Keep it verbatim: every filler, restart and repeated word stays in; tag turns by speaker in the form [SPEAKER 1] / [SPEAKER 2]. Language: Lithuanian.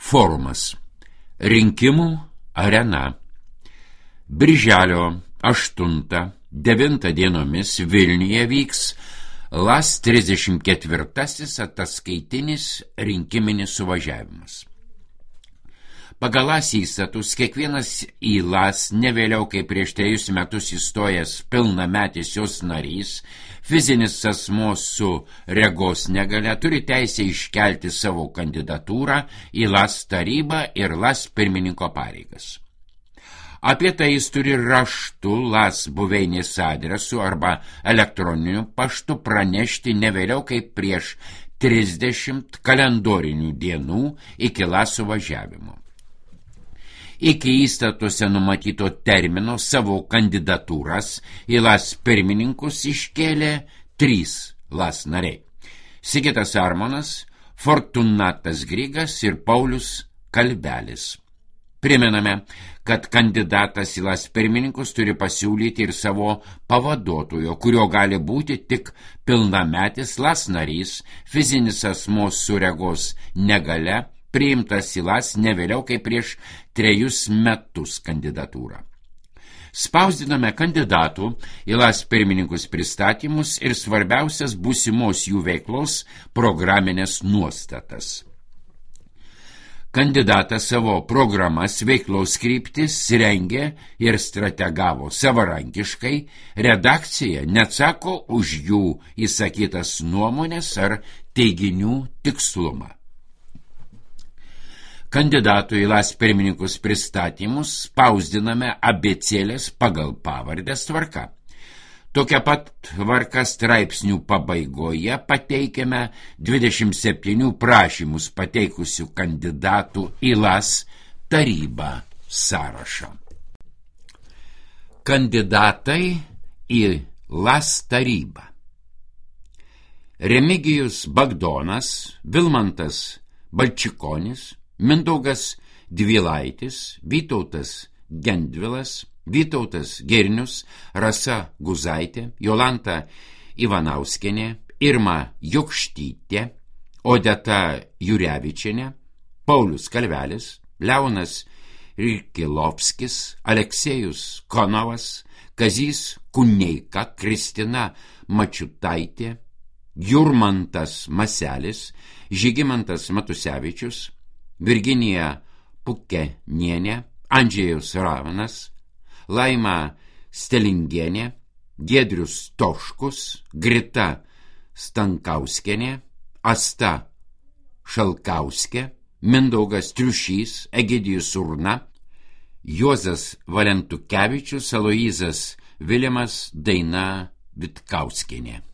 [SPEAKER 1] Forumas. Rinkimų arena. Birželio aštuntą devintą dienomis Vilniuje vyks LAS trisdešimt ketvirtasis ataskaitinis rinkiminis suvažiavimas. Pagal LAS įstatus kiekvienas į LAS ne vėliau kaip prieš trejus metus įstojęs pilnametis jos narys, fizinis asmuo su regos negalia turi teisę iškelti savo kandidatūrą į LAS tarybą ir LAS pirmininko pareigas. Apie tai jis turi raštu LAS buveinės adresu arba elektroniniu paštu pranešti ne vėliau kaip prieš trisdešimt kalendorinių dienų iki LAS suvažiavimo. Iki įstatuose numatyto termino savo kandidatūras į LAS pirmininkus iškėlė trys LAS nariai – Sigitas Armonas, Fortunatas Grigas ir Paulius Kalbelis. Primename, kad kandidatas į LAS pirmininkus turi pasiūlyti ir savo pavaduotojo, kurio gali būti tik pilnametis LAS narys, fizinis asmuo su regos negalia, priimtas į LAS ne vėliau kaip prieš trejus metus kandidatūrą. Spausdiname kandidatų į LAS pirmininkus pristatymus ir svarbiausias būsimos jų veiklos programinės nuostatas. Kandidatas savo programas, veiklos kryptis rengė ir strategavo savarankiškai, redakcija neatsako už jų įsakytas nuomonės ar teiginių tikslumą. Kandidatų į LAS pirmininkus pristatymus spausdiname abėcėlės pagal pavardės tvarka. Tokia pat tvarka straipsnių pabaigoje pateikiame dvidešimt septynių prašymus pateikusių kandidatų į LAS tarybą sąrašą. Kandidatai į LAS tarybą. Remigijus Bagdonas, Vilmantas Balčikonis, Mindaugas Dvilaitis, Vytautas Gendvilas, Vytautas Girnius, Rasa Guzaitė, Jolanta Ivanauskienė, Irma Jokštytė, Odeta Jurevičienė, Paulius Kalvelis, Leonas Rikilovskis, Aleksejus Konovas, Kazys Kuneika, Kristina Mačiutaitė, Jurmantas Maselis, Žygimantas Matusevičius, Virginija Pukenienė, Andžejus Ravanas, Laima Stelingienė, Giedrius Toškus, Grita Stankauskienė, Asta Šalkauskė, Mindaugas Triušys, Egidijus Urna, Juozas Valentukevičius, Aloyzas Vilimas, Daina Vitkauskienė.